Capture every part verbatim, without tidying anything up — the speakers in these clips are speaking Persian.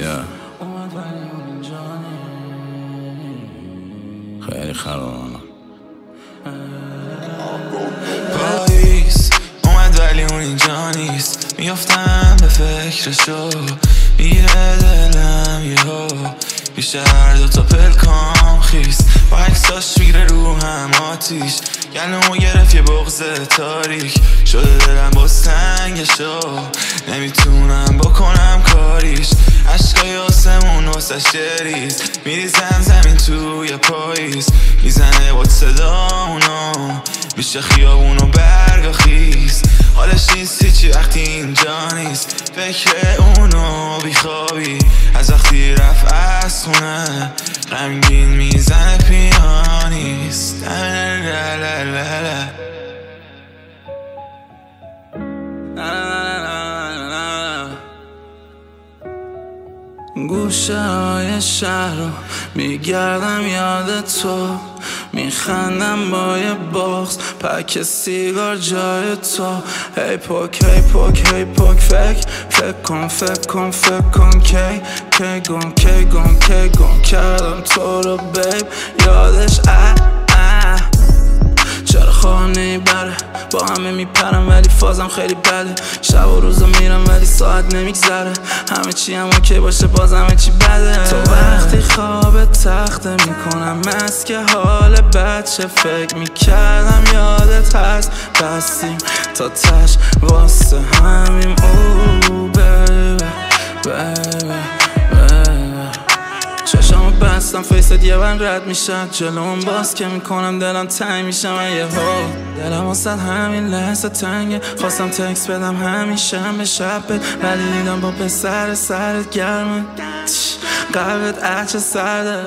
yeah. خیلی خرابانم. پاییز اومد ولی اون اینجا نیست. میافتم به فکرشو، میره دلم یهو، میشه هر دوتا پلکام خیست. با عکساش میره رو هم آتیش، گلومو گرفت یه بغض تاریک. شده دلم باز تنگشو، نمیتونم بکنم کاریش. عشقای آسمون واسه شریز، میریزن زمین توی پاییز. میزنه با صدا اونو، میشه خیابونو برگا خیز. حالش نیست هیچی وقتی اینجا نیست. فکر اونو بیخوابی، از وقتی رفت از خونه غمگین میزنه پیانیست. گوشه های شهر رو میگردم یاد تو، میخندم با یه بغض پک سیگار جای تو. هی پوک هی پوک هی پوک فکر فکر کن فکر کن فکر کن کی کی گم کی گم کی گم کردم تو رو بیب یادش اه اه. چرا خانه بره با همه میپرم ولی فازم خیلی بده. شب و روزا میرم ولی ساعت نمیگذره. همه چی هم اوکی باشه باز همه چی بده. تو وقتی خواب تخته میکنم از که حال بچه فکر میکردم یادت هست. بستیم تا تش واسه همیم او بیبه بیبه چشمو بستم فیست یه بند رد میشد جلوم باز که میکنم دلم تنگ میشم. یه ها دلم واسد همین لحظه تنگه. خواستم تکس بدم همیشه به شب ولی دیدم با پسر سرت گرمه. قلبت عچه سرده.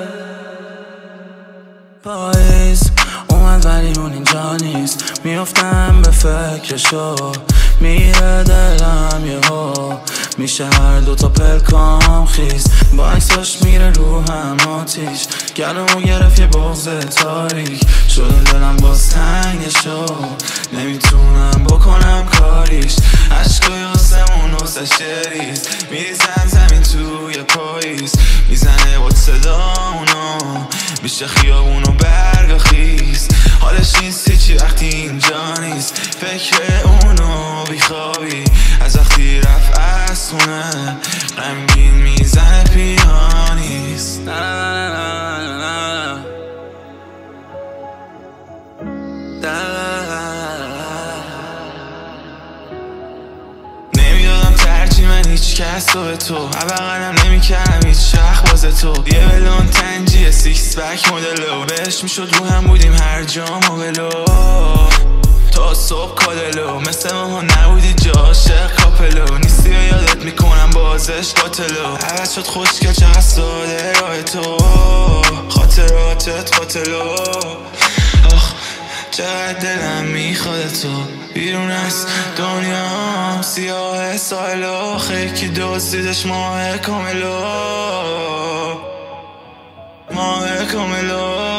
پاییز اومد ولی اون اینجا نیست. میافتم به فکرشو، میره دلم یهو، میشه هر دوتا پلکام خیز. با عکساش میره رو هم آتیش، گلومو گرفت یه بغض تاریک. شده دلم باز تنگشو، نمیتونم بکنم کاریش. عشقای آسمون واسه شریز، میریزن زمین توی پاییز. میزنه با صدا اونو، میشه خیابونو برگا خیز. حالش نیست هیچی وقتی اینجا نیست. فکر اونو بیخوابی، از وقتی رفت از خونه غمگین میزنه پیانیست. نمیدادم ترجیح من هیچ کس رو به تو، عبقنم نمیکردم هیچ وقت باز تو. یه بلون تنجیه سیکس بک مدلو، بهش میشد رو هم بودیم هر جا موبلو. تا صبح کادلو مثل ما نبودی جا عاشق کاپلو. نیستی و یادت میکنم بازش قاتلو. عوض شد خوشگل چقدر ساده راه تو، خاطراتت قاتلو. آخ چقدر دلم میخواد تو، بیرون از دنیا سیاه سایلو. خیلی دزدیدش ماه کاملو، ماه کاملو.